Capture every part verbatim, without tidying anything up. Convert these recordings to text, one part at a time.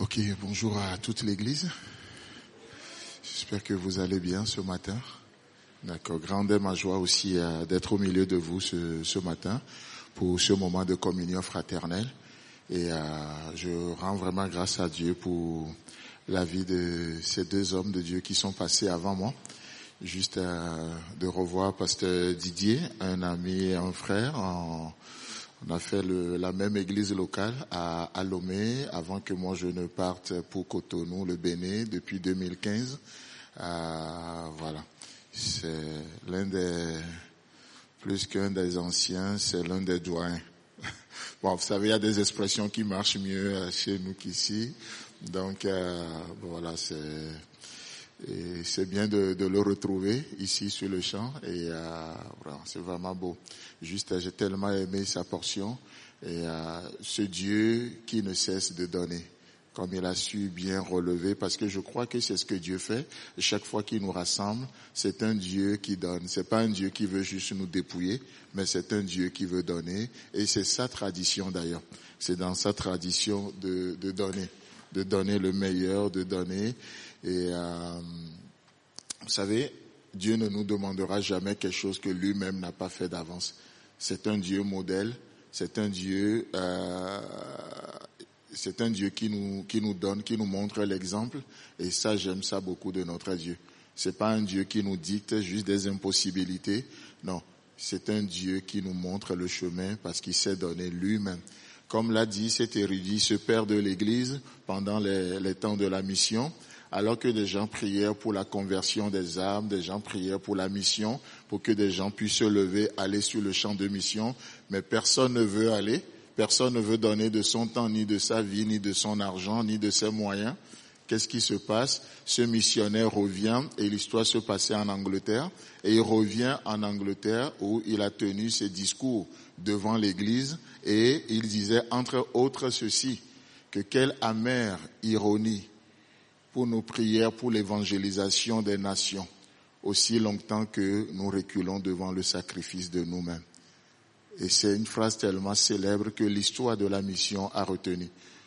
Ok, bonjour à toute l'église. J'espère que vous allez bien ce matin. D'accord, grande est ma joie aussi euh, d'être au milieu de vous ce, ce matin pour ce moment de communion fraternelle. Et euh, je rends vraiment grâce à Dieu pour la vie de ces deux hommes de Dieu qui sont passés avant moi. Juste euh, de revoir Pasteur Didier, un ami et un frère. En, on a fait le, la même église locale à, à Lomé avant que moi je ne parte pour Cotonou, le Bénin, depuis deux mille quinze. Euh, voilà, c'est l'un des, plus qu'un des anciens, c'est l'un des doyens. Bon, vous savez, il y a des expressions qui marchent mieux chez nous qu'ici. Donc, euh, voilà, c'est, et c'est bien de, de le retrouver ici sur le champ. Et euh, voilà, c'est vraiment beau. Juste, j'ai tellement aimé sa portion. Et euh, ce Dieu qui ne cesse de donner, comme il a su bien relever, parce que je crois que c'est ce que Dieu fait. Et chaque fois qu'il nous rassemble, c'est un Dieu qui donne. C'est pas un Dieu qui veut juste nous dépouiller, mais c'est un Dieu qui veut donner. Et c'est sa tradition d'ailleurs. C'est dans sa tradition de, de donner, de donner le meilleur, de donner. Et euh, vous savez, Dieu ne nous demandera jamais quelque chose que lui-même n'a pas fait d'avance. C'est un Dieu modèle. C'est un Dieu. Euh, C'est un Dieu qui nous, qui nous donne, qui nous montre l'exemple. Et ça, j'aime ça beaucoup de notre Dieu. C'est pas un Dieu qui nous dicte juste des impossibilités. Non. C'est un Dieu qui nous montre le chemin parce qu'il s'est donné lui-même. Comme l'a dit cet érudit, ce père de l'église, pendant les, les temps de la mission, alors que des gens prièrent pour la conversion des âmes, des gens prièrent pour la mission, pour que des gens puissent se lever, aller sur le champ de mission, mais personne ne veut aller. Personne ne veut donner de son temps, ni de sa vie, ni de son argent, ni de ses moyens. Qu'est-ce qui se passe? Ce missionnaire revient, et l'histoire se passait en Angleterre, et il revient en Angleterre où il a tenu ses discours devant l'église, et il disait entre autres ceci, que quelle amère ironie pour nos prières pour l'évangélisation des nations, aussi longtemps que nous reculons devant le sacrifice de nous-mêmes. Et c'est une phrase tellement célèbre que l'histoire de la mission a retenu. Vous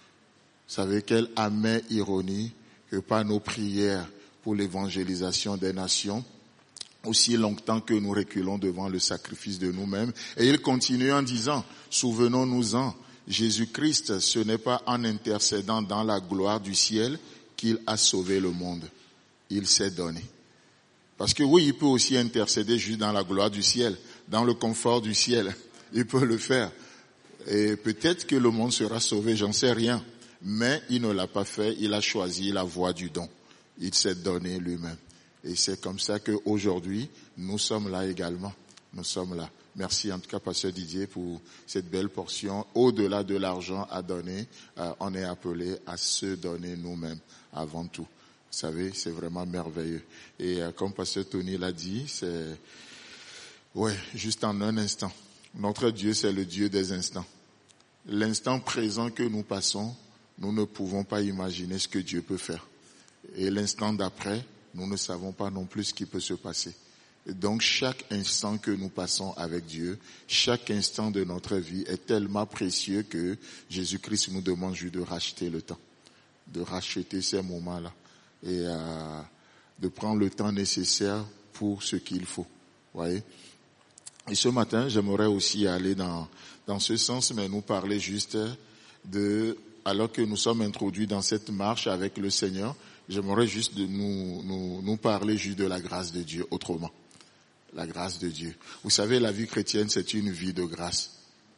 savez quelle amère ironie que par nos prières pour l'évangélisation des nations, aussi longtemps que nous reculons devant le sacrifice de nous-mêmes. Et il continue en disant, souvenons-nous-en, Jésus-Christ, ce n'est pas en intercédant dans la gloire du ciel qu'il a sauvé le monde. Il s'est donné. Parce que oui, il peut aussi intercéder juste dans la gloire du ciel, dans le confort du ciel. Il peut le faire. Et peut-être que le monde sera sauvé, j'en sais rien. Mais il ne l'a pas fait, il a choisi la voie du don. Il s'est donné lui-même. Et c'est comme ça qu'aujourd'hui, nous sommes là également. Nous sommes là. Merci en tout cas, Pasteur Didier, pour cette belle portion. Au-delà de l'argent à donner, euh, on est appelé à se donner nous-mêmes avant tout. Vous savez, c'est vraiment merveilleux. Et euh, comme Pasteur Tony l'a dit, c'est, ouais, juste en un instant. Notre Dieu, c'est le Dieu des instants. L'instant présent que nous passons, nous ne pouvons pas imaginer ce que Dieu peut faire. Et l'instant d'après, nous ne savons pas non plus ce qui peut se passer. Et donc, chaque instant que nous passons avec Dieu, chaque instant de notre vie est tellement précieux que Jésus-Christ nous demande juste de racheter le temps, de racheter ces moments-là et euh, de prendre le temps nécessaire pour ce qu'il faut. Vous voyez? Et ce matin, j'aimerais aussi aller dans dans ce sens, mais nous parler juste de, alors que nous sommes introduits dans cette marche avec le Seigneur, j'aimerais juste de nous nous nous parler juste de la grâce de Dieu autrement. La grâce de Dieu. Vous savez, la vie chrétienne, c'est une vie de grâce.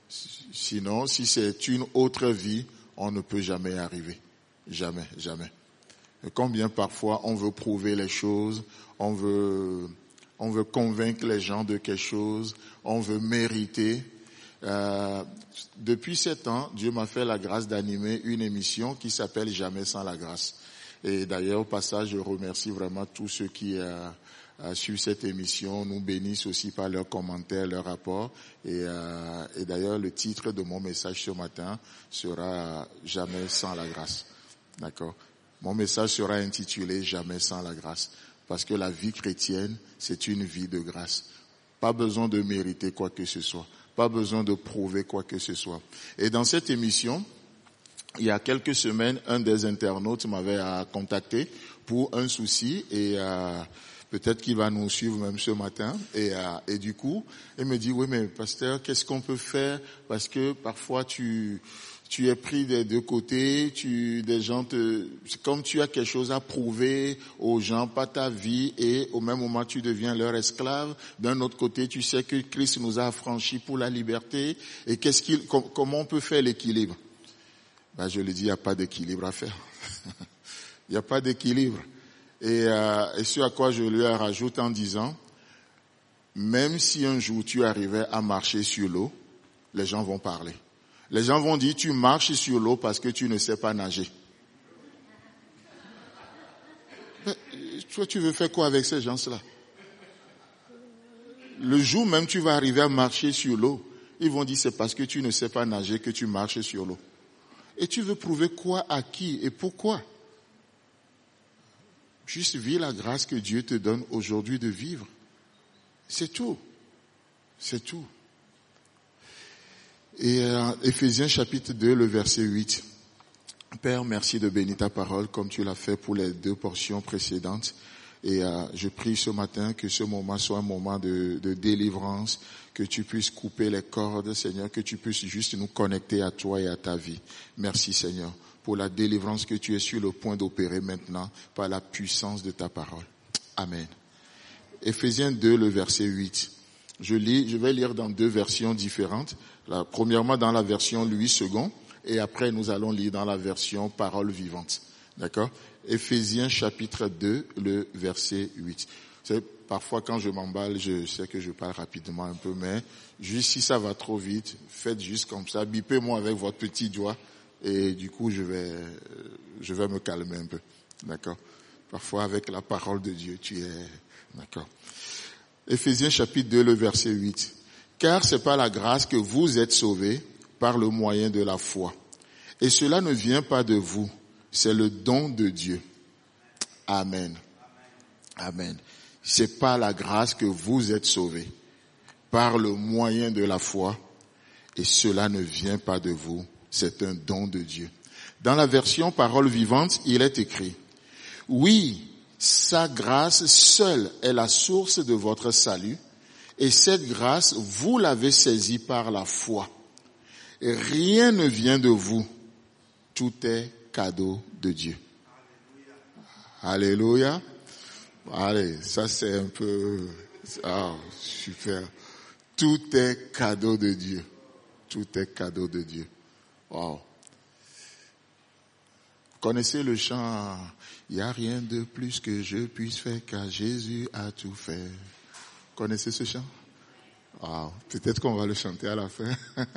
Sinon, si c'est une autre vie, on ne peut jamais y arriver. Jamais, jamais. Et combien parfois on veut prouver les choses, on veut On veut convaincre les gens de quelque chose, on veut mériter. Euh, depuis sept ans, Dieu m'a fait la grâce d'animer une émission qui s'appelle Jamais sans la grâce. Et d'ailleurs, au passage, je remercie vraiment tous ceux qui euh, euh, suivent cette émission, nous bénissent aussi par leurs commentaires, leurs rapports. Et, euh, et d'ailleurs, le titre de mon message ce matin sera Jamais sans la grâce. D'accord? Mon message sera intitulé Jamais sans la grâce. Parce que la vie chrétienne, c'est une vie de grâce. Pas besoin de mériter quoi que ce soit. Pas besoin de prouver quoi que ce soit. Et dans cette émission, il y a quelques semaines, un des internautes m'avait contacté pour un souci et euh, peut-être qu'il va nous suivre même ce matin. Et, euh, et du coup, il me dit, oui, mais pasteur, qu'est-ce qu'on peut faire? Parce que parfois tu tu es pris des deux côtés, tu des gens te, c'est comme tu as quelque chose à prouver aux gens, pas ta vie, et au même moment tu deviens leur esclave. D'un autre côté, tu sais que Christ nous a affranchis pour la liberté. Et qu'est-ce qu'il, com- comment on peut faire l'équilibre? Ben, je lui dis, il n'y a pas d'équilibre à faire. Il n'y a pas d'équilibre. Et, euh, et ce à quoi je lui rajoute en disant, même si un jour tu arrivais à marcher sur l'eau, les gens vont parler. Les gens vont dire, tu marches sur l'eau parce que tu ne sais pas nager. Mais, toi, tu veux faire quoi avec ces gens-là? Le jour même tu vas arriver à marcher sur l'eau, ils vont dire, c'est parce que tu ne sais pas nager que tu marches sur l'eau. Et tu veux prouver quoi à qui et pourquoi? Juste vis la grâce que Dieu te donne aujourd'hui de vivre. C'est tout. C'est tout. Et euh, Éphésiens chapitre deux, le verset huit. Père, merci de bénir ta parole comme tu l'as fait pour les deux portions précédentes. Et euh, je prie ce matin que ce moment soit un moment de, de délivrance, que tu puisses couper les cordes, Seigneur, que tu puisses juste nous connecter à toi et à ta vie. Merci, Seigneur, pour la délivrance que tu es sur le point d'opérer maintenant par la puissance de ta parole. Amen. Éphésiens deux, le verset huit. Je lis, je vais lire dans deux versions différentes. La, premièrement dans la version Louis second, et après nous allons lire dans la version Parole vivante. D'accord? Éphésiens chapitre deux, le verset huit. C'est, parfois quand je m'emballe, je sais que je parle rapidement un peu, mais juste si ça va trop vite, faites juste comme ça, bipez-moi avec votre petit doigt, et du coup je vais, je vais me calmer un peu. D'accord? Parfois avec la parole de Dieu, tu es, d'accord? Éphésiens chapitre deux, le verset huit. Car c'est par la grâce que vous êtes sauvés par le moyen de la foi. Et cela ne vient pas de vous, c'est le don de Dieu. Amen. Amen. C'est par la grâce que vous êtes sauvés par le moyen de la foi. Et cela ne vient pas de vous, c'est un don de Dieu. Dans la version Parole vivante, il est écrit, oui, sa grâce seule est la source de votre salut, et cette grâce, vous l'avez saisie par la foi. Et rien ne vient de vous, tout est cadeau de Dieu. Alléluia. Allez, ça c'est un peu, ah, super. Tout est cadeau de Dieu. Tout est cadeau de Dieu. Wow. Connaissez le chant, il n'y a rien de plus que je puisse faire car Jésus a tout fait. Connaissez ce chant? Wow. Peut-être qu'on va le chanter à la fin.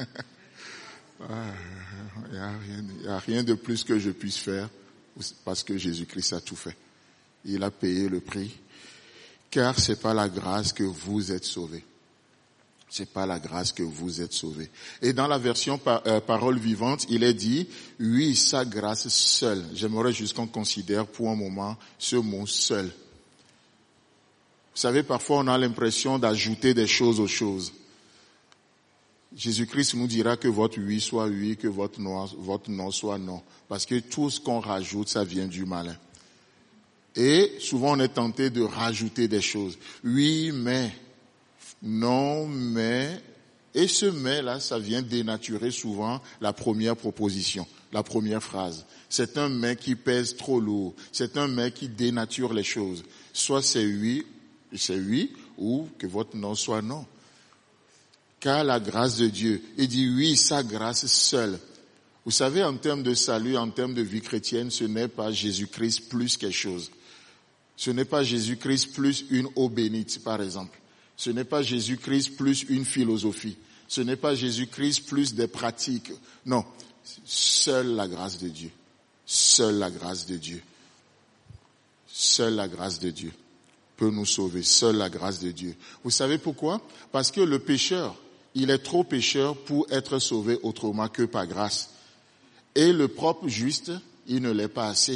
Il n'y a rien, il n'y a rien de plus que je puisse faire parce que Jésus-Christ a tout fait. Il a payé le prix. Car c'est par la grâce que vous êtes sauvés. C'est par la grâce que vous êtes sauvés. Et dans la version par, euh, Parole vivante, il est dit, oui, sa grâce seule. J'aimerais juste qu'on considère pour un moment ce mot seul. Vous savez, parfois on a l'impression d'ajouter des choses aux choses. Jésus-Christ nous dira que votre oui soit oui, que votre non, votre non soit non. Parce que tout ce qu'on rajoute, ça vient du malin. Et souvent on est tenté de rajouter des choses. Oui, mais, non, mais, et ce mais là, ça vient dénaturer souvent la première proposition, la première phrase. C'est un mais qui pèse trop lourd. C'est un mais qui dénature les choses. Soit c'est oui, c'est oui, ou que votre non soit non. Car la grâce de Dieu, il dit oui, sa grâce seule. Vous savez, en termes de salut, en termes de vie chrétienne, ce n'est pas Jésus-Christ plus quelque chose. Ce n'est pas Jésus-Christ plus une eau bénite, par exemple. Ce n'est pas Jésus-Christ plus une philosophie. Ce n'est pas Jésus-Christ plus des pratiques. Non, seule la grâce de Dieu. Seule la grâce de Dieu. Seule la grâce de Dieu peut nous sauver. Seule la grâce de Dieu. Vous savez pourquoi? Parce que le pécheur, il est trop pécheur pour être sauvé autrement que par grâce. Et le propre juste, il ne l'est pas assez.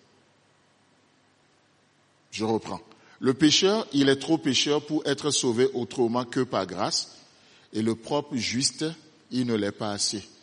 Je reprends. Le pécheur, il est trop pécheur pour être sauvé autrement que par grâce. Et le propre juste, il ne l'est pas assez.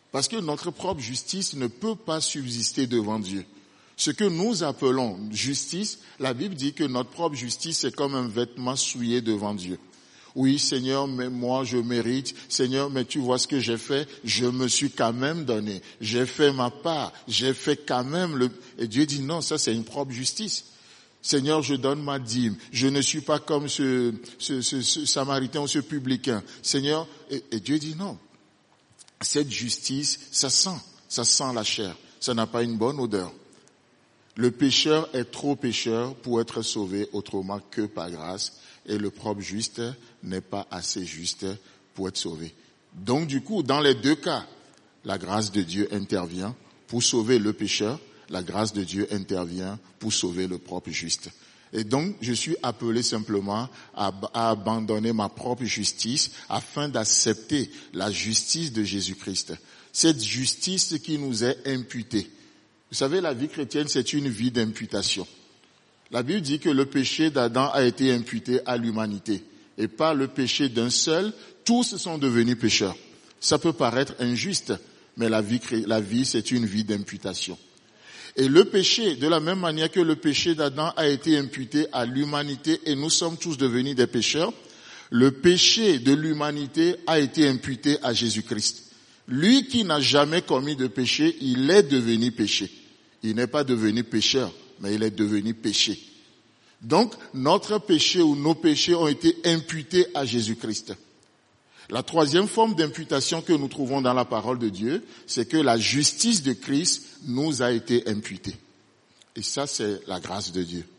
Parce que notre propre justice ne peut pas subsister devant Dieu. Ce que nous appelons justice, la Bible dit que notre propre justice, c'est comme un vêtement souillé devant Dieu. Oui, Seigneur, mais moi je mérite. Seigneur, mais tu vois ce que j'ai fait. Je me suis quand même donné. J'ai fait ma part. J'ai fait quand même le... Et Dieu dit non, ça c'est une propre justice. Seigneur, je donne ma dîme. Je ne suis pas comme ce, ce, ce, ce Samaritain ou ce publicain. Seigneur, et, et Dieu dit non. Cette justice, ça sent. Ça sent la chair. Ça n'a pas une bonne odeur. Le pécheur est trop pécheur pour être sauvé autrement que par grâce. Et le propre juste n'est pas assez juste pour être sauvé. Donc du coup, dans les deux cas, la grâce de Dieu intervient pour sauver le pécheur. La grâce de Dieu intervient pour sauver le propre juste. Et donc, je suis appelé simplement à, à abandonner ma propre justice afin d'accepter la justice de Jésus-Christ. Cette justice qui nous est imputée. Vous savez, la vie chrétienne, c'est une vie d'imputation. La Bible dit que le péché d'Adam a été imputé à l'humanité. Et par le péché d'un seul, tous sont devenus pécheurs. Ça peut paraître injuste, mais la vie, la vie, c'est une vie d'imputation. Et le péché, de la même manière que le péché d'Adam a été imputé à l'humanité et nous sommes tous devenus des pécheurs, le péché de l'humanité a été imputé à Jésus-Christ. Lui qui n'a jamais commis de péché, il est devenu péché. Il n'est pas devenu pécheur, mais il est devenu péché. Donc, notre péché ou nos péchés ont été imputés à Jésus-Christ. La troisième forme d'imputation que nous trouvons dans la parole de Dieu, c'est que la justice de Christ nous a été imputée. Et ça, c'est la grâce de Dieu.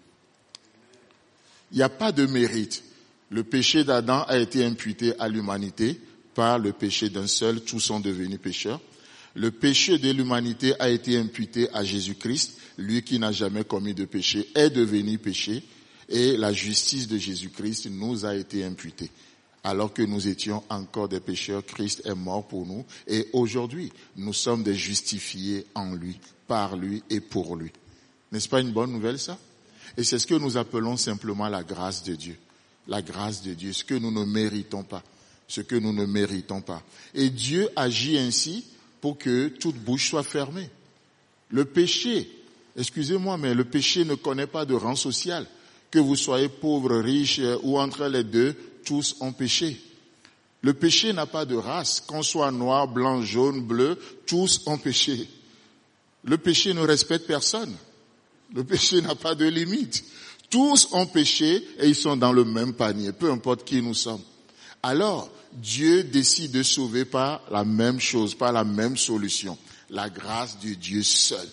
Il n'y a pas de mérite. Le péché d'Adam a été imputé à l'humanité. Par le péché d'un seul, tous sont devenus pécheurs. Le péché de l'humanité a été imputé à Jésus-Christ. Lui qui n'a jamais commis de péché est devenu péché. Et la justice de Jésus-Christ nous a été imputée. Alors que nous étions encore des pécheurs, Christ est mort pour nous. Et aujourd'hui, nous sommes des justifiés en lui, par lui et pour lui. N'est-ce pas une bonne nouvelle, ça? Et c'est ce que nous appelons simplement la grâce de Dieu. La grâce de Dieu, ce que nous ne méritons pas. Ce que nous ne méritons pas. Et Dieu agit ainsi pour que toute bouche soit fermée. Le péché, excusez-moi, mais le péché ne connaît pas de rang social. Que vous soyez pauvre, riche ou entre les deux, tous ont péché. Le péché n'a pas de race. Qu'on soit noir, blanc, jaune, bleu, tous ont péché. Le péché ne respecte personne. Le péché n'a pas de limite. Tous ont péché et ils sont dans le même panier, peu importe qui nous sommes. Alors, Dieu décide de sauver par la même chose, par la même solution. La grâce de Dieu seul.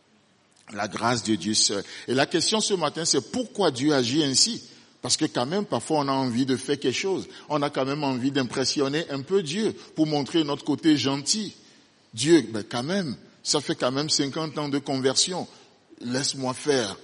La grâce de Dieu seul. Et la question ce matin, c'est pourquoi Dieu agit ainsi? Parce que quand même, parfois, on a envie de faire quelque chose. On a quand même envie d'impressionner un peu Dieu pour montrer notre côté gentil. Dieu, ben quand même, ça fait quand même cinquante ans de conversion. Laisse-moi faire.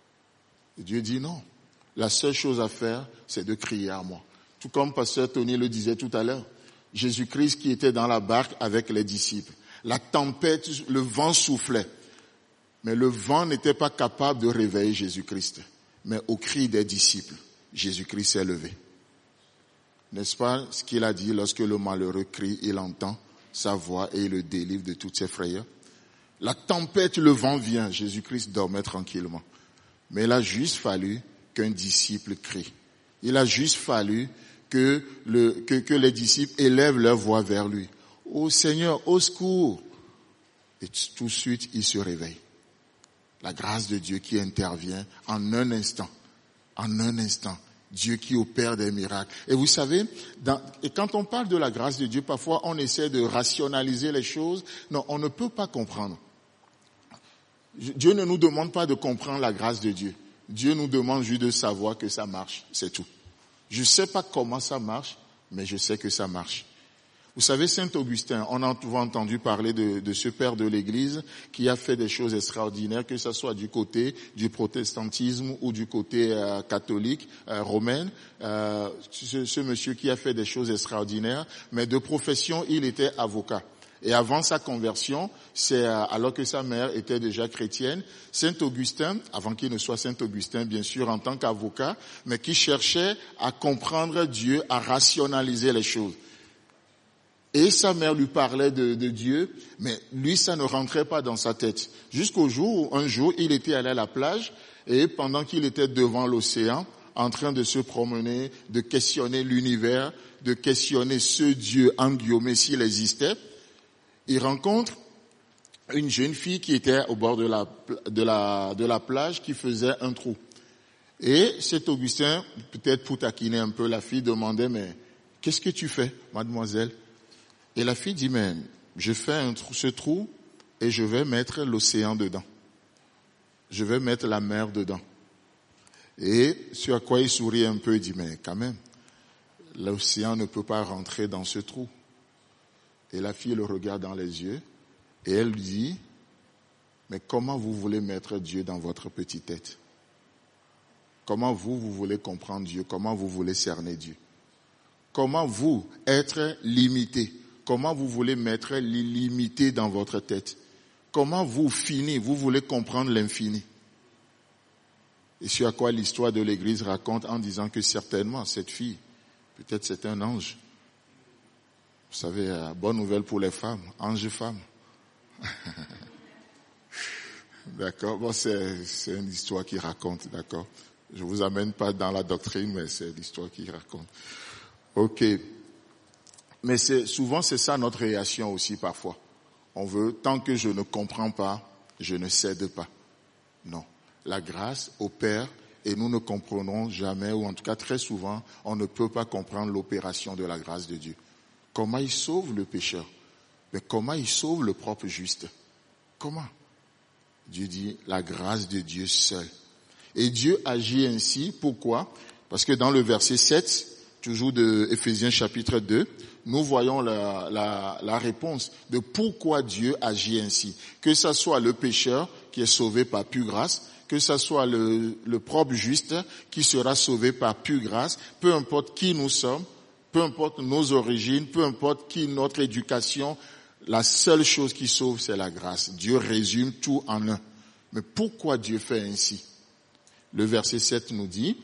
Et Dieu dit non. La seule chose à faire, c'est de crier à moi. Tout comme Pasteur Tony le disait tout à l'heure. Jésus-Christ qui était dans la barque avec les disciples. La tempête, le vent soufflait. Mais le vent n'était pas capable de réveiller Jésus-Christ. Mais au cri des disciples, Jésus-Christ s'est levé. N'est-ce pas ce qu'il a dit lorsque le malheureux crie, il entend sa voix et il le délivre de toutes ses frayeurs? La tempête, le vent vient, Jésus-Christ dormait tranquillement. Mais il a juste fallu qu'un disciple crie. Il a juste fallu que, le, que, que les disciples élèvent leur voix vers lui. « Ô Seigneur, au secours !» Et tout de suite, il se réveille. La grâce de Dieu qui intervient en un instant. En un instant. Dieu qui opère des miracles. Et vous savez, dans, et quand on parle de la grâce de Dieu, parfois on essaie de rationaliser les choses. Non, on ne peut pas comprendre. Dieu ne nous demande pas de comprendre la grâce de Dieu. Dieu nous demande juste de savoir que ça marche. C'est tout. Je ne sais pas comment ça marche, mais je sais que ça marche. Vous savez, Saint Augustin, on a souvent entendu parler de, de ce père de l'Église qui a fait des choses extraordinaires, que ce soit du côté du protestantisme ou du côté euh, catholique, euh, romain. Euh, ce, ce monsieur qui a fait des choses extraordinaires, mais de profession, il était avocat. Et avant sa conversion, c'est euh, alors que sa mère était déjà chrétienne, Saint Augustin, avant qu'il ne soit Saint Augustin, bien sûr, en tant qu'avocat, mais qui cherchait à comprendre Dieu, à rationaliser les choses. Et sa mère lui parlait de, de Dieu, mais lui, ça ne rentrait pas dans sa tête. Jusqu'au jour où, un jour, il était allé à la plage, et pendant qu'il était devant l'océan, en train de se promener, de questionner l'univers, de questionner ce Dieu en guillemets s'il existait, il rencontre une jeune fille qui était au bord de la, de la, de la plage, qui faisait un trou. Et cet Augustin, peut-être pour taquiner un peu la fille, demandait, mais qu'est-ce que tu fais, mademoiselle? Et la fille dit, mais je fais un trou, ce trou et je vais mettre l'océan dedans. Je vais mettre la mer dedans. Et sur quoi il sourit un peu, il dit, mais quand même, l'océan ne peut pas rentrer dans ce trou. Et la fille le regarde dans les yeux et elle lui dit, mais comment vous voulez mettre Dieu dans votre petite tête? Comment vous, vous voulez comprendre Dieu? Comment vous voulez cerner Dieu? Comment vous, être limité? Comment vous voulez mettre l'illimité dans votre tête? Comment vous, fini, vous voulez comprendre l'infini? Et sur à quoi l'histoire de l'Église raconte en disant que certainement cette fille, peut-être c'est un ange. Vous savez, bonne nouvelle pour les femmes, ange-femme. D'accord, bon c'est, c'est une histoire qui raconte, d'accord. Je vous amène pas dans la doctrine, mais c'est l'histoire qui raconte. Ok. Mais c'est, souvent c'est ça notre réaction aussi parfois. On veut, tant que je ne comprends pas, je ne cède pas. Non. La grâce opère et nous ne comprenons jamais, ou en tout cas très souvent, on ne peut pas comprendre l'opération de la grâce de Dieu. Comment il sauve le pécheur? Mais comment il sauve le propre juste? Comment? Dieu dit la grâce de Dieu seul. Et Dieu agit ainsi, pourquoi? Parce que dans le verset sept, toujours de Éphésiens chapitre deux, nous voyons la, la, la réponse de pourquoi Dieu agit ainsi. Que ce soit le pécheur qui est sauvé par pure grâce, que ce soit le, le propre juste qui sera sauvé par pure grâce, peu importe qui nous sommes, peu importe nos origines, peu importe qui notre éducation, la seule chose qui sauve, c'est la grâce. Dieu résume tout en un. Mais pourquoi Dieu fait ainsi? Le verset sept nous dit,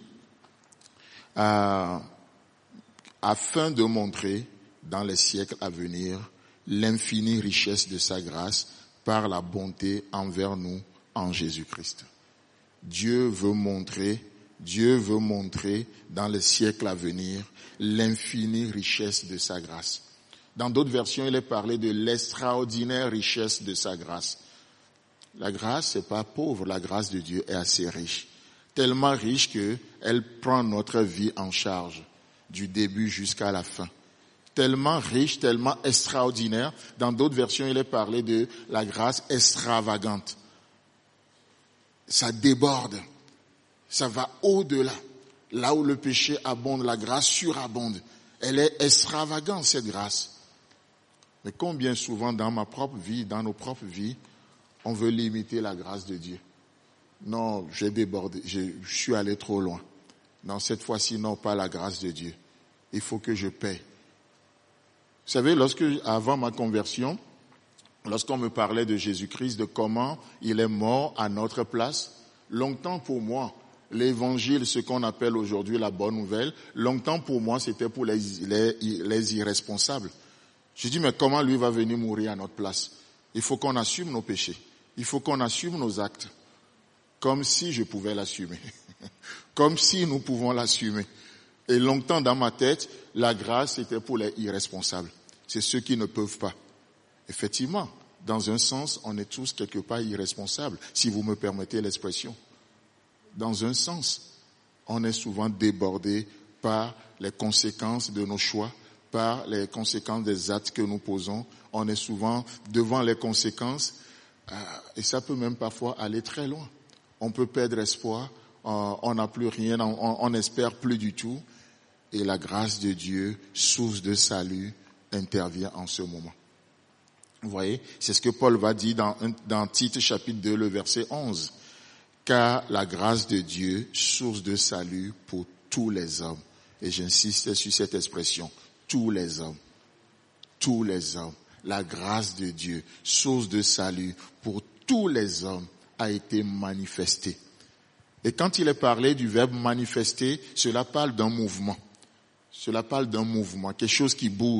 euh, afin de montrer dans les siècles à venir l'infinie richesse de sa grâce par la bonté envers nous en Jésus-Christ. Dieu veut montrer, Dieu veut montrer dans les siècles à venir l'infinie richesse de sa grâce. Dans d'autres versions, il est parlé de l'extraordinaire richesse de sa grâce. La grâce, c'est pas pauvre, la grâce de Dieu est assez riche. Tellement riche que elle prend notre vie en charge, du début jusqu'à la fin. Tellement riche, tellement extraordinaire. Dans d'autres versions, il est parlé de la grâce extravagante. Ça déborde. Ça va au-delà. Là où le péché abonde, la grâce surabonde. Elle est extravagante, cette grâce. Mais combien souvent dans ma propre vie, dans nos propres vies, on veut limiter la grâce de Dieu. Non, j'ai débordé, je, je suis allé trop loin. Non, cette fois-ci, non, pas la grâce de Dieu. Il faut que je paie. Vous savez, lorsque, avant ma conversion, lorsqu'on me parlait de Jésus-Christ, de comment il est mort à notre place, longtemps pour moi, l'évangile, ce qu'on appelle aujourd'hui la bonne nouvelle, longtemps pour moi, c'était pour les, les, les irresponsables. Je dis, mais comment lui va venir mourir à notre place? Il faut qu'on assume nos péchés. Il faut qu'on assume nos actes. Comme si je pouvais l'assumer. Comme si nous pouvons l'assumer. Et longtemps dans ma tête, la grâce c'était pour les irresponsables. C'est ceux qui ne peuvent pas. Effectivement, dans un sens, on est tous quelque part irresponsables, si vous me permettez l'expression. Dans un sens, on est souvent débordé par les conséquences de nos choix, par les conséquences des actes que nous posons. On est souvent devant les conséquences, euh, et ça peut même parfois aller très loin. On peut perdre espoir, on n'a plus rien, on n'espère plus du tout. Et la grâce de Dieu, source de salut, intervient en ce moment. Vous voyez, c'est ce que Paul va dire dans, dans Tite chapitre deux, le verset onze. Car la grâce de Dieu, source de salut pour tous les hommes. Et j'insiste sur cette expression, tous les hommes. Tous les hommes. La grâce de Dieu, source de salut pour tous les hommes, a été manifestée. Et quand il est parlé du verbe manifester, cela parle d'un mouvement. Cela parle d'un mouvement, quelque chose qui bouge.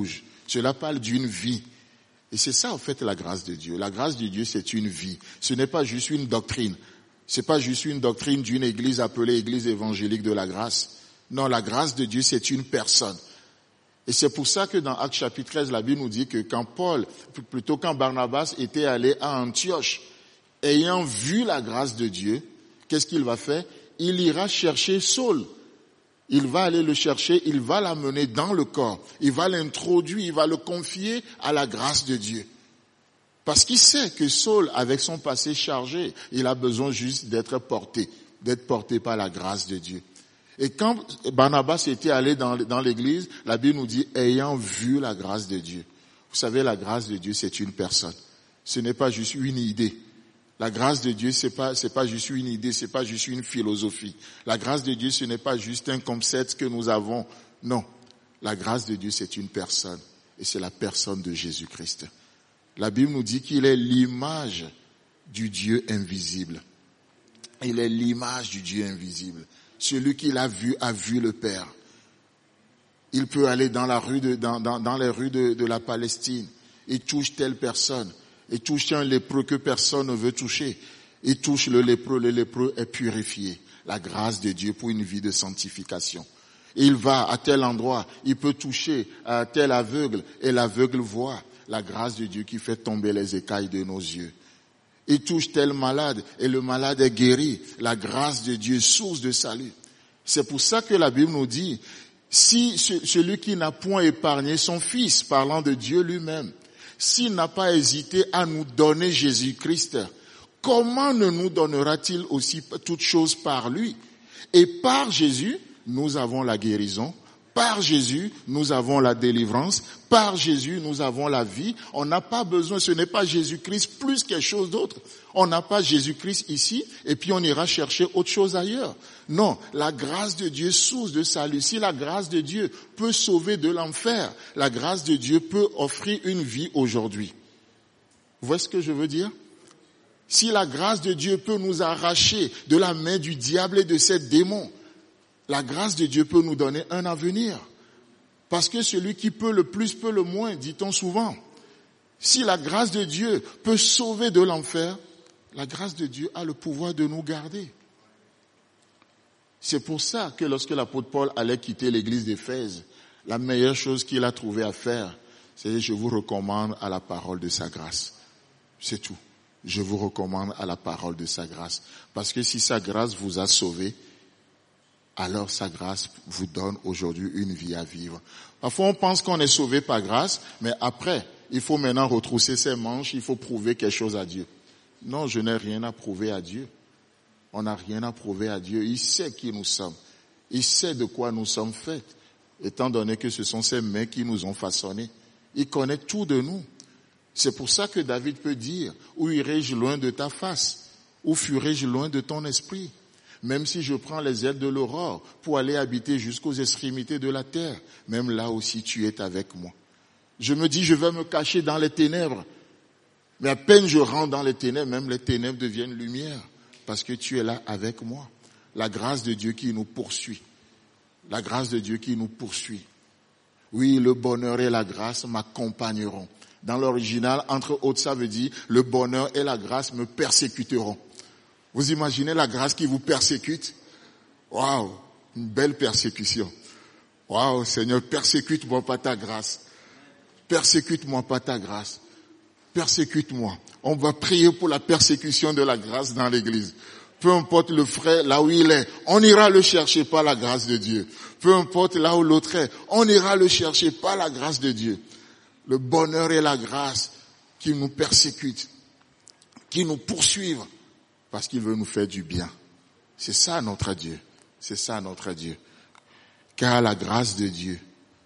Cela parle d'une vie. Et c'est ça, en fait, la grâce de Dieu. La grâce de Dieu, c'est une vie. Ce n'est pas juste une doctrine. C'est pas juste une doctrine d'une église appelée église évangélique de la grâce. Non, la grâce de Dieu, c'est une personne. Et c'est pour ça que dans Actes chapitre treize, la Bible nous dit que quand Paul, plutôt quand Barnabas était allé à Antioche, ayant vu la grâce de Dieu, qu'est-ce qu'il va faire? Il ira chercher Saul. Il va aller le chercher, il va l'amener dans le corps. Il va l'introduire, il va le confier à la grâce de Dieu. Parce qu'il sait que Saul, avec son passé chargé, il a besoin juste d'être porté, d'être porté par la grâce de Dieu. Et quand Barnabas était allé dans, dans l'église, la Bible nous dit, ayant vu la grâce de Dieu. Vous savez, la grâce de Dieu, c'est une personne. Ce n'est pas juste une idée. La grâce de Dieu, c'est pas, c'est pas juste une idée, c'est pas juste une philosophie. La grâce de Dieu, ce n'est pas juste un concept que nous avons. Non. La grâce de Dieu, c'est une personne. Et c'est la personne de Jésus-Christ. La Bible nous dit qu'il est l'image du Dieu invisible. Il est l'image du Dieu invisible. Celui qui l'a vu a vu le Père. Il peut aller dans la rue de, dans, dans, dans les rues de, de la Palestine. Il touche telle personne. Il touche un lépreux que personne ne veut toucher. Il touche le lépreux, le lépreux est purifié. La grâce de Dieu pour une vie de sanctification. Il va à tel endroit, il peut toucher à tel aveugle et l'aveugle voit. La grâce de Dieu qui fait tomber les écailles de nos yeux. Il touche tel malade et le malade est guéri. La grâce de Dieu, source de salut. C'est pour ça que la Bible nous dit, si celui qui n'a point épargné son fils, parlant de Dieu lui-même, s'il n'a pas hésité à nous donner Jésus-Christ, comment ne nous donnera-t-il aussi toutes choses par lui? Et par Jésus, nous avons la guérison. Par Jésus, nous avons la délivrance. Par Jésus, nous avons la vie. On n'a pas besoin, ce n'est pas Jésus-Christ plus quelque chose d'autre. On n'a pas Jésus-Christ ici et puis on ira chercher autre chose ailleurs. Non, la grâce de Dieu, source de salut. Si la grâce de Dieu peut sauver de l'enfer, la grâce de Dieu peut offrir une vie aujourd'hui. Vous voyez ce que je veux dire? Si la grâce de Dieu peut nous arracher de la main du diable et de ses démons, la grâce de Dieu peut nous donner un avenir. Parce que celui qui peut le plus peut le moins, dit-on souvent. Si la grâce de Dieu peut sauver de l'enfer, la grâce de Dieu a le pouvoir de nous garder. C'est pour ça que lorsque l'apôtre Paul allait quitter l'église d'Éphèse, la meilleure chose qu'il a trouvé à faire, c'est je vous recommande à la parole de sa grâce. C'est tout. Je vous recommande à la parole de sa grâce. Parce que si sa grâce vous a sauvé, alors sa grâce vous donne aujourd'hui une vie à vivre. Parfois on pense qu'on est sauvé par grâce, mais après, il faut maintenant retrousser ses manches, il faut prouver quelque chose à Dieu. Non, je n'ai rien à prouver à Dieu. On n'a rien à prouver à Dieu. Il sait qui nous sommes. Il sait de quoi nous sommes faits, étant donné que ce sont ses mains qui nous ont façonnés. Il connaît tout de nous. C'est pour ça que David peut dire, où irai-je loin de ta face? Où fuirai-je loin de ton esprit? Même si je prends les ailes de l'aurore pour aller habiter jusqu'aux extrémités de la terre, même là aussi tu es avec moi. Je me dis, je vais me cacher dans les ténèbres. Mais à peine je rentre dans les ténèbres, même les ténèbres deviennent lumière. Parce que tu es là avec moi. La grâce de Dieu qui nous poursuit. La grâce de Dieu qui nous poursuit. Oui, le bonheur et la grâce m'accompagneront. Dans l'original, entre autres, ça veut dire, le bonheur et la grâce me persécuteront. Vous imaginez la grâce qui vous persécute? Waouh, une belle persécution. Waouh, Seigneur, persécute-moi par ta grâce. Persécute-moi par ta grâce. Persécute-moi. On va prier pour la persécution de la grâce dans l'église. Peu importe le frère là où il est, on ira le chercher par la grâce de Dieu. Peu importe là où l'autre est, on ira le chercher par la grâce de Dieu. Le bonheur et la grâce qui nous persécutent, qui nous poursuivent, parce qu'il veut nous faire du bien. C'est ça notre Dieu. C'est ça notre Dieu. Car la grâce de Dieu,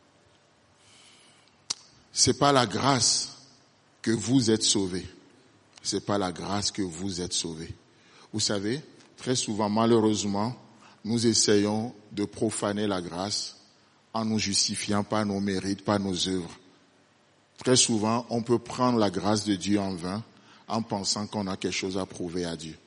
c'est pas la grâce que vous êtes sauvés. C'est pas la grâce que vous êtes sauvés. Vous savez, très souvent, malheureusement, nous essayons de profaner la grâce en nous justifiant par nos mérites, par nos œuvres. Très souvent, on peut prendre la grâce de Dieu en vain en pensant qu'on a quelque chose à prouver à Dieu.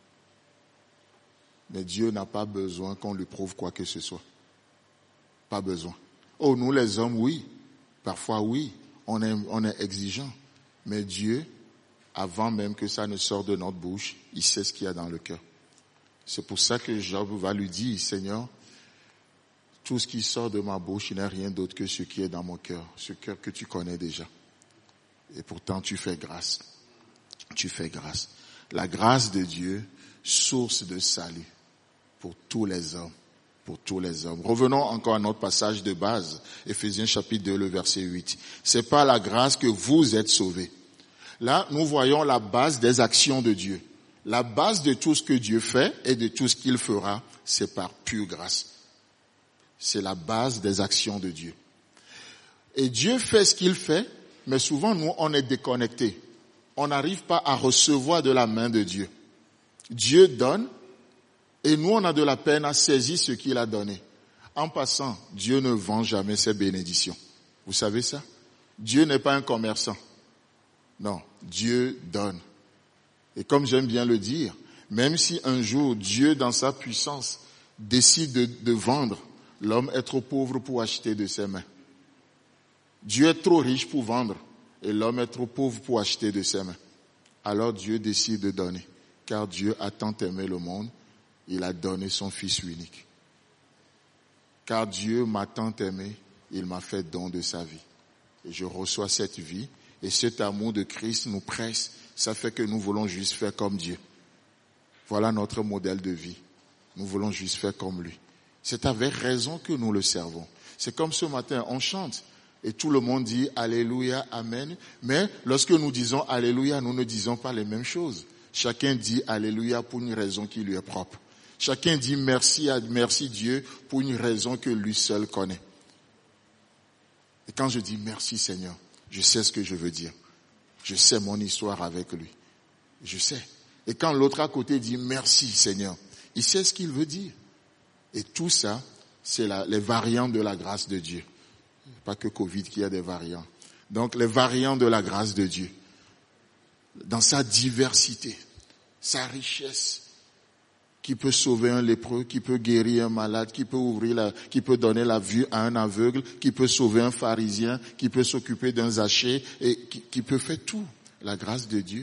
Mais Dieu n'a pas besoin qu'on lui prouve quoi que ce soit. Pas besoin. Oh, nous les hommes, oui. Parfois, oui, on est, on est exigeant. Mais Dieu, avant même que ça ne sorte de notre bouche, il sait ce qu'il y a dans le cœur. C'est pour ça que Job va lui dire, Seigneur, tout ce qui sort de ma bouche, il n'est rien d'autre que ce qui est dans mon cœur, ce cœur que tu connais déjà. Et pourtant, tu fais grâce. Tu fais grâce. La grâce de Dieu, source de salut pour tous les hommes. Pour tous les hommes. Revenons encore à notre passage de base, Éphésiens chapitre deux, le verset huit. C'est par la grâce que vous êtes sauvés. Là, nous voyons la base des actions de Dieu. La base de tout ce que Dieu fait et de tout ce qu'il fera, c'est par pure grâce. C'est la base des actions de Dieu. Et Dieu fait ce qu'il fait, mais souvent nous, on est déconnectés. On n'arrive pas à recevoir de la main de Dieu. Dieu donne, et nous, on a de la peine à saisir ce qu'il a donné. En passant, Dieu ne vend jamais ses bénédictions. Vous savez ça? Dieu n'est pas un commerçant. Non, Dieu donne. Et comme j'aime bien le dire, même si un jour Dieu, dans sa puissance, décide de, de vendre, l'homme est trop pauvre pour acheter de ses mains. Dieu est trop riche pour vendre, et l'homme est trop pauvre pour acheter de ses mains. Alors Dieu décide de donner, car Dieu a tant aimé le monde, il a donné son Fils unique. Car Dieu m'a tant aimé, il m'a fait don de sa vie. Et je reçois cette vie, et cet amour de Christ nous presse. Ça fait que nous voulons juste faire comme Dieu. Voilà notre modèle de vie. Nous voulons juste faire comme lui. C'est avec raison que nous le servons. C'est comme ce matin, on chante, et tout le monde dit Alléluia, Amen. Mais lorsque nous disons Alléluia, nous ne disons pas les mêmes choses. Chacun dit Alléluia pour une raison qui lui est propre. Chacun dit merci à merci Dieu pour une raison que lui seul connaît. Et quand je dis merci Seigneur, je sais ce que je veux dire. Je sais mon histoire avec lui. Je sais. Et quand l'autre à côté dit merci Seigneur, il sait ce qu'il veut dire. Et tout ça, c'est la, les variantes de la grâce de Dieu. Pas que Covid qui a des variants. Donc les variantes de la grâce de Dieu. Dans sa diversité, sa richesse, qui peut sauver un lépreux, qui peut guérir un malade, qui peut ouvrir la, qui peut donner la vue à un aveugle, qui peut sauver un pharisien, qui peut s'occuper d'un Zachée, et qui, qui peut faire tout. La grâce de Dieu.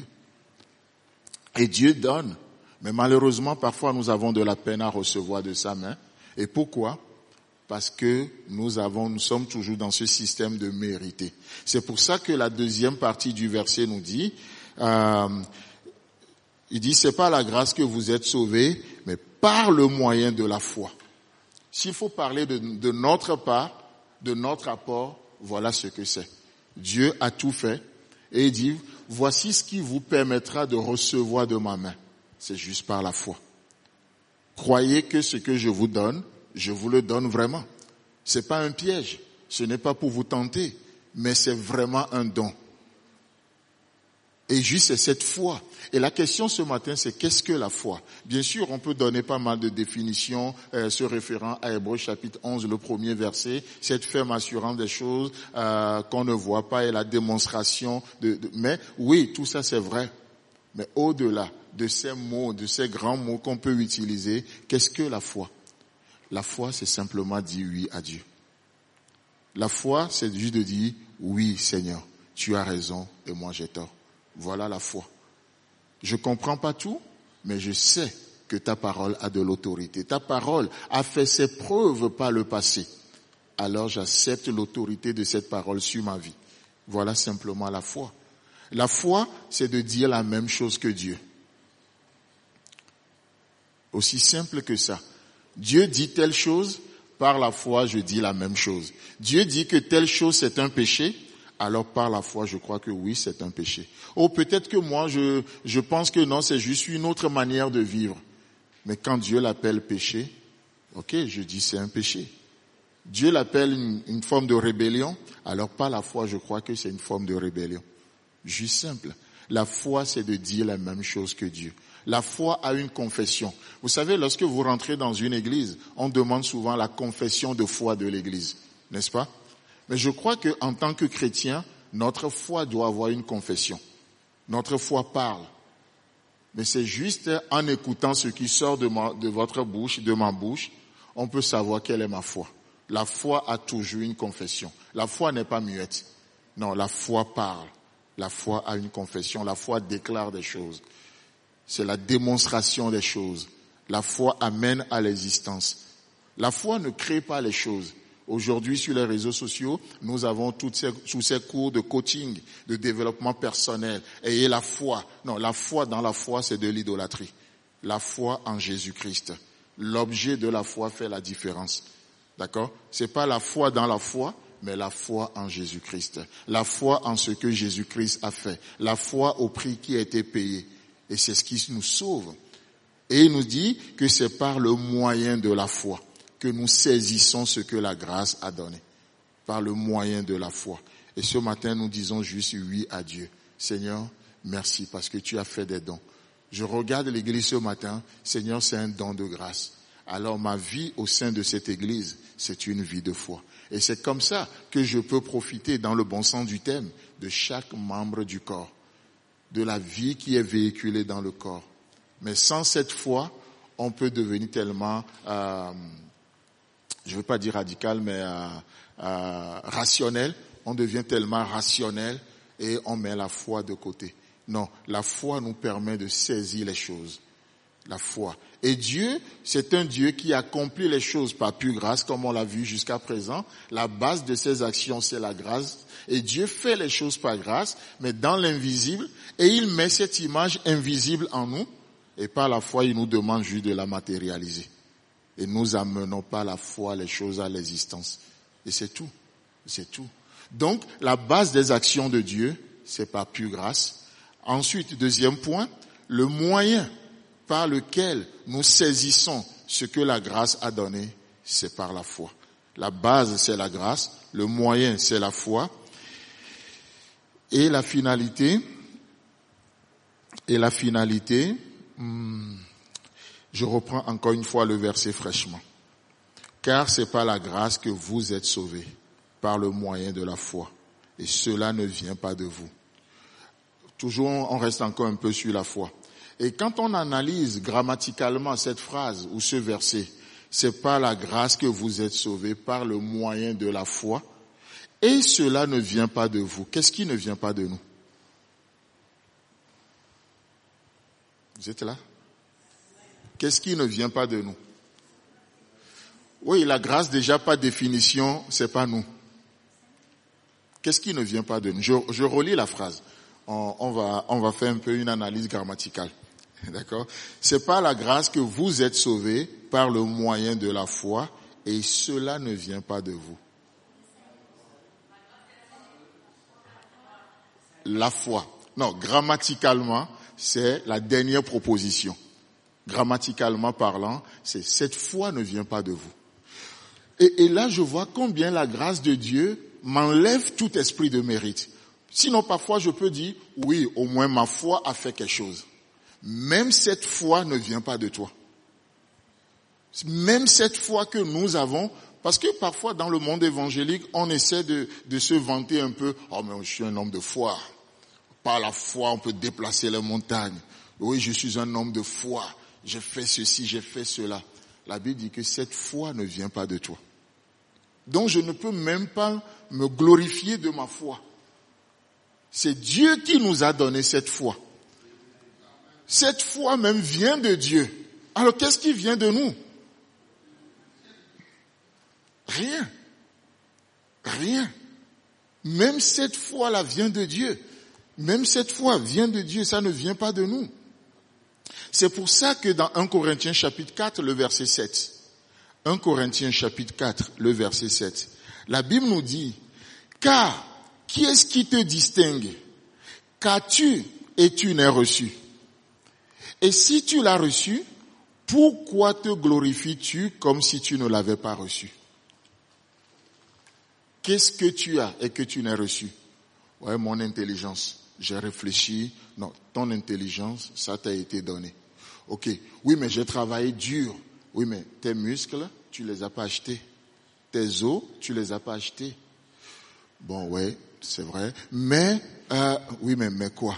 Et Dieu donne. Mais malheureusement, parfois, nous avons de la peine à recevoir de sa main. Et pourquoi? Parce que nous avons, nous sommes toujours dans ce système de mériter. C'est pour ça que la deuxième partie du verset nous dit, euh, il dit, c'est pas la grâce que vous êtes sauvés, mais par le moyen de la foi. S'il faut parler de, de notre part, de notre apport, voilà ce que c'est. Dieu a tout fait et il dit, voici ce qui vous permettra de recevoir de ma main. C'est juste par la foi. Croyez que ce que je vous donne, je vous le donne vraiment. C'est pas un piège. Ce n'est pas pour vous tenter, mais c'est vraiment un don. Et juste c'est cette foi. Et la question ce matin, c'est qu'est-ce que la foi? Bien sûr, on peut donner pas mal de définitions, euh, se référant à Hébreux chapitre onze, le premier verset, cette ferme assurance des choses euh, qu'on ne voit pas et la démonstration de, de... Mais oui, tout ça c'est vrai. Mais au-delà de ces mots, de ces grands mots qu'on peut utiliser, qu'est-ce que la foi? La foi, c'est simplement dire oui à Dieu. La foi, c'est juste de dire oui Seigneur, tu as raison et moi j'ai tort. Voilà la foi. Je comprends pas tout, mais je sais que ta parole a de l'autorité. Ta parole a fait ses preuves par le passé. Alors j'accepte l'autorité de cette parole sur ma vie. Voilà simplement la foi. La foi, c'est de dire la même chose que Dieu. Aussi simple que ça. Dieu dit telle chose, par la foi, je dis la même chose. Dieu dit que telle chose, c'est un péché, alors par la foi, je crois que oui, c'est un péché. Ou peut-être que moi, je, je pense que non, c'est juste une autre manière de vivre. Mais quand Dieu l'appelle péché, ok, je dis c'est un péché. Dieu l'appelle une, une forme de rébellion, alors par la foi, je crois que c'est une forme de rébellion. Juste simple. La foi, c'est de dire la même chose que Dieu. La foi a une confession. Vous savez, lorsque vous rentrez dans une église, on demande souvent la confession de foi de l'église, n'est-ce pas? Mais je crois que en tant que chrétien, notre foi doit avoir une confession. Notre foi parle. Mais c'est juste en écoutant ce qui sort de, ma, de votre bouche, de ma bouche, on peut savoir quelle est ma foi. La foi a toujours une confession. La foi n'est pas muette. Non, la foi parle. La foi a une confession. La foi déclare des choses. C'est la démonstration des choses. La foi amène à l'existence. La foi ne crée pas les choses. Aujourd'hui, sur les réseaux sociaux, nous avons toutes ces, tous ces cours de coaching, de développement personnel. Ayez la foi. Non, la foi dans la foi, c'est de l'idolâtrie. La foi en Jésus-Christ. L'objet de la foi fait la différence. D'accord? C'est pas la foi dans la foi, mais la foi en Jésus-Christ. La foi en ce que Jésus-Christ a fait. La foi au prix qui a été payé. Et c'est ce qui nous sauve. Et il nous dit que c'est par le moyen de la foi que nous saisissons ce que la grâce a donné. Par le moyen de la foi. Et ce matin, nous disons juste oui à Dieu. Seigneur, merci parce que tu as fait des dons. Je regarde l'église ce matin. Seigneur, c'est un don de grâce. Alors ma vie au sein de cette église, c'est une vie de foi. Et c'est comme ça que je peux profiter, dans le bon sens du terme, de chaque membre du corps. De la vie qui est véhiculée dans le corps. Mais sans cette foi, on peut devenir tellement, euh, je ne veux pas dire radical, mais euh, euh, rationnel. On devient tellement rationnel et on met la foi de côté. Non, la foi nous permet de saisir les choses. La foi. Et Dieu, c'est un Dieu qui accomplit les choses par pure grâce, comme on l'a vu jusqu'à présent. La base de ses actions, c'est la grâce. Et Dieu fait les choses par grâce, mais dans l'invisible. Et il met cette image invisible en nous. Et par la foi, il nous demande juste de la matérialiser. Et nous amenons par la foi les choses à l'existence. Et c'est tout. C'est tout. Donc, la base des actions de Dieu, c'est par pure grâce. Ensuite, deuxième point, le moyen par lequel nous saisissons ce que la grâce a donné, c'est par la foi. La base, c'est la grâce. Le moyen, c'est la foi. Et la finalité, et la finalité, hmm, je reprends encore une fois le verset fraîchement. Car c'est par la grâce que vous êtes sauvés, par le moyen de la foi. Et cela ne vient pas de vous. Toujours, on reste encore un peu sur la foi. Et quand on analyse grammaticalement cette phrase ou ce verset, c'est par la grâce que vous êtes sauvés, par le moyen de la foi, et cela ne vient pas de vous. Qu'est-ce qui ne vient pas de nous? Vous êtes là? Qu'est-ce qui ne vient pas de nous? Oui, la grâce déjà par définition, c'est pas nous. Qu'est-ce qui ne vient pas de nous? Je, je relis la phrase. On, on va, on va faire un peu une analyse grammaticale. D'accord? C'est par la grâce que vous êtes sauvés par le moyen de la foi et cela ne vient pas de vous. La foi. Non, grammaticalement, c'est la dernière proposition. Grammaticalement parlant, c'est cette foi ne vient pas de vous. Et, et là, je vois combien la grâce de Dieu m'enlève tout esprit de mérite. Sinon, parfois, je peux dire, oui, au moins ma foi a fait quelque chose. Même cette foi ne vient pas de toi. Même cette foi que nous avons, parce que parfois dans le monde évangélique, on essaie de, de se vanter un peu, oh mais je suis un homme de foi. Par la foi, on peut déplacer les montagnes. Oui, je suis un homme de foi. J'ai fait ceci, j'ai fait cela. La Bible dit que cette foi ne vient pas de toi. Donc je ne peux même pas me glorifier de ma foi. C'est Dieu qui nous a donné cette foi. Cette foi même vient de Dieu. Alors qu'est-ce qui vient de nous? Rien. Rien. Même cette foi-là vient de Dieu. Même cette foi vient de Dieu, ça ne vient pas de nous. C'est pour ça que dans un Corinthiens chapitre quatre, le verset sept, un Corinthiens chapitre quatre, le verset sept, la Bible nous dit, car qui est-ce qui te distingue? Qu'as-tu et tu n'es reçu? Et si tu l'as reçu, pourquoi te glorifies-tu comme si tu ne l'avais pas reçu? Qu'est-ce que tu as et que tu n'as reçu? Ouais, mon intelligence. J'ai réfléchi. Non, ton intelligence, ça t'a été donné. Ok. Oui, mais j'ai travaillé dur. Oui, mais tes muscles, tu les as pas achetés. Tes os, tu les as pas achetés. Bon, ouais, c'est vrai. Mais, euh, oui, mais, mais quoi?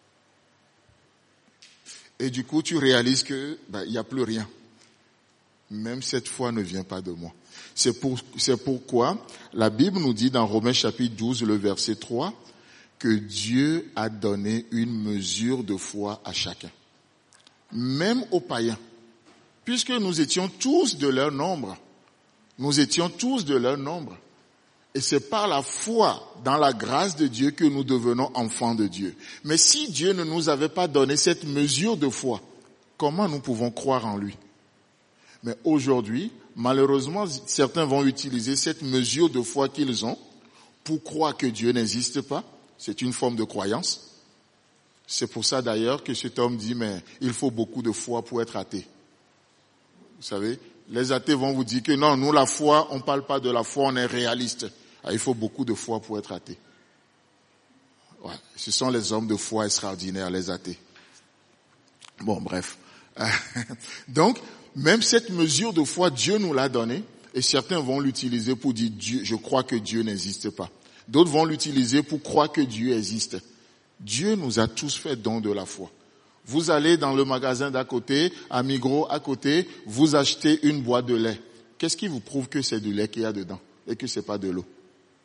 Et du coup, tu réalises que, ben, il n'y a plus rien. même cette foi ne vient pas de moi. C'est pour, c'est pourquoi la Bible nous dit dans Romains chapitre douze, le verset trois, que Dieu a donné une mesure de foi à chacun. Même aux païens. Puisque nous étions tous de leur nombre. Nous étions tous de leur nombre. Et c'est par la foi dans la grâce de Dieu que nous devenons enfants de Dieu. Mais si Dieu ne nous avait pas donné cette mesure de foi, comment nous pouvons croire en lui? Mais aujourd'hui, malheureusement, certains vont utiliser cette mesure de foi qu'ils ont pour croire que Dieu n'existe pas. C'est une forme de croyance. C'est pour ça d'ailleurs que cet homme dit, mais il faut beaucoup de foi pour être athée. Vous savez, les athées vont vous dire que non, nous la foi, on ne parle pas de la foi, on est réaliste. Ah, il faut beaucoup de foi pour être athée. Ouais, ce sont les hommes de foi extraordinaires, les athées. Bon, bref. Donc, même cette mesure de foi, Dieu nous l'a donnée, et certains vont l'utiliser pour dire, Dieu, je crois que Dieu n'existe pas. D'autres vont l'utiliser pour croire que Dieu existe. Dieu nous a tous fait don de la foi. Vous allez dans le magasin d'à côté, à Migros à côté, vous achetez une boîte de lait. Qu'est-ce qui vous prouve que c'est du lait qu'il y a dedans et que c'est pas de l'eau?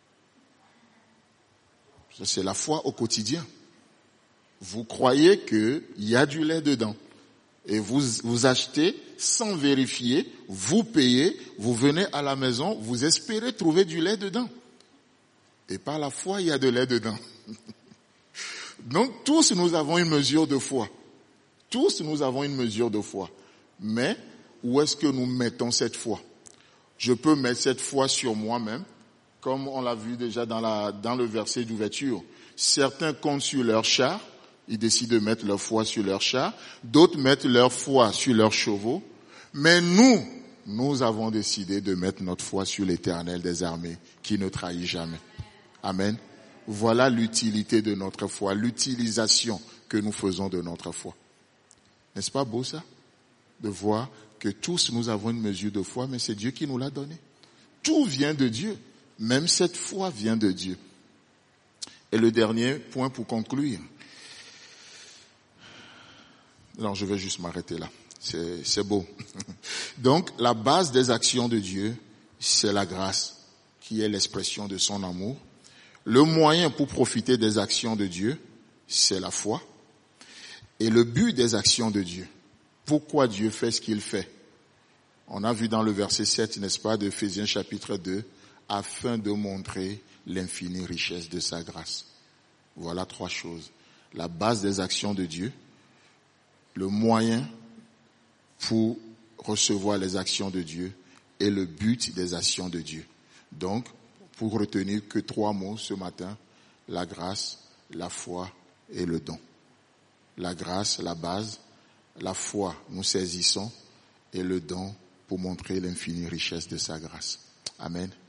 C'est la foi au quotidien. Vous croyez qu'il y a du lait dedans. Et vous, vous achetez sans vérifier, vous payez, vous venez à la maison, vous espérez trouver du lait dedans. Et par la foi, il y a de lait dedans. Donc tous nous avons une mesure de foi. Tous nous avons une mesure de foi. Mais où est-ce que nous mettons cette foi? Je peux mettre cette foi sur moi-même, comme on l'a vu déjà dans, la, dans le verset d'ouverture. Certains comptent sur leur char, ils décident de mettre leur foi sur leur char. D'autres mettent leur foi sur leurs chevaux. Mais nous, nous avons décidé de mettre notre foi sur l'Éternel des armées, qui ne trahit jamais. Amen. Voilà l'utilité de notre foi, l'utilisation que nous faisons de notre foi. N'est-ce pas beau ça? De voir que tous nous avons une mesure de foi, mais c'est Dieu qui nous l'a donnée. Tout vient de Dieu. Même cette foi vient de Dieu. Et le dernier point pour conclure. Non, je vais juste m'arrêter là. C'est, c'est beau. Donc, la base des actions de Dieu, c'est la grâce, qui est l'expression de son amour. Le moyen pour profiter des actions de Dieu, c'est la foi. Et le but des actions de Dieu, pourquoi Dieu fait ce qu'il fait? On a vu dans le verset sept, n'est-ce pas, d'Éphésiens chapitre deux, afin de montrer l'infinie richesse de sa grâce. Voilà trois choses. La base des actions de Dieu, le moyen pour recevoir les actions de Dieu et le but des actions de Dieu. Donc, pour retenir que trois mots ce matin, la grâce, la foi et le don. La grâce, la base, la foi, nous saisissons, et le don pour montrer l'infinie richesse de sa grâce. Amen.